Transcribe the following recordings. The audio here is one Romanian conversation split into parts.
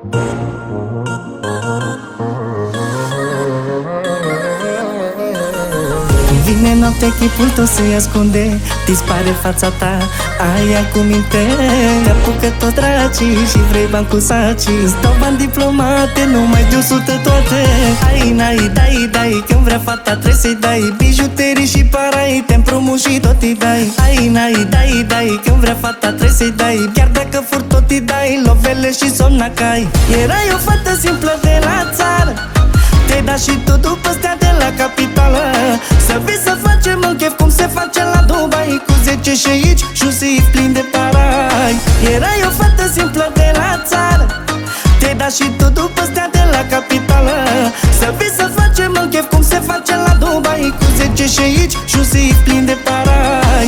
Vine noaptea, chipul tău se ascunde, dispare fața ta, aia cu minte. Apucă tot dracii și vrei bani cu sacii. Stau bani diplomate, numai de 100 toate. Ai, n-ai, dai, când vrea fata trebuie să-i dai bijuterii și parai, te împrumut și tot îi dai. Ai, n-ai, dai, când vrea fata trebuie să-i dai, chiar dacă fur tot îi dai, lovele și somnacai. Erai o fată simplă de la țară, te-ai dat și tu după stea de la capitală. Să vii să facem un chef cum se face la Dubai, cu 10 și aici și un sif plin de parai. Erai o fată simplă de la țară, te-ai dat și tu după stea de la capitală. Să vii să facem un chef cum se face la Dubai, cu 10 și aici și un sif plin de parai.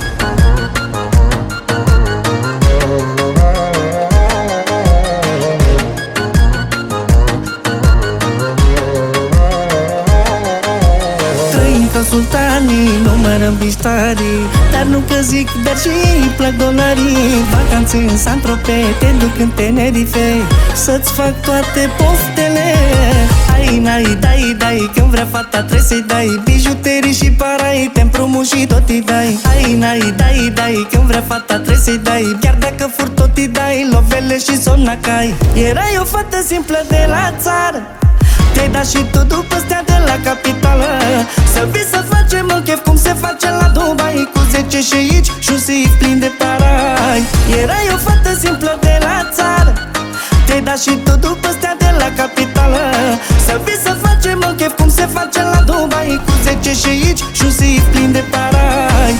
Sultanii numărăm biștarii, dar nu că zic, dar și ei îi plac dolarii. Vacanțe în Saint-Tropez, te duc în Tenerife, să-ți fac toate poftele. Ai, n-ai, dai, când vrea fata trebuie să-i dai bijuterii și parai, te împrumut și tot îi dai. Ai, n-ai, dai, când vrea fata trebuie să-i dai, chiar dacă fur tot îi dai, lovele și somnacai. Erai o fată simplă de la țară, te-ai dat și tu după stea de la capitală. Să vii să facem un chef cum se face la Dubai, cu 10 și aici și un sif plin de parai. Erai o fată simplă de la țară, te-ai dat și tu după stea de la capitală. Să vii să facem un chef cum se face la Dubai, cu 10 și aici și un sif plin de parai.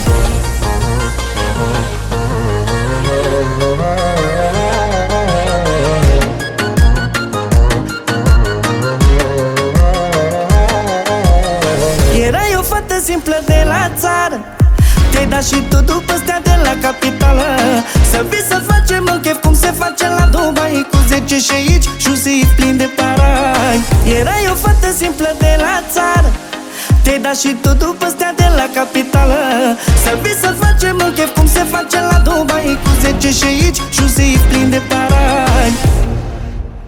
Simplă de la țară, te-ai dat și tu după stea de la capitală. Să vii să facem un chef cum se face la Dubai, cu 10 și aici și un sif plin de parai. Erai o fată simplă de la țară, te-ai dat și tu după stea de la capitală. Să vii să facem un chef cum se face la Dubai, cu 10 și aici și un sif plin de parai.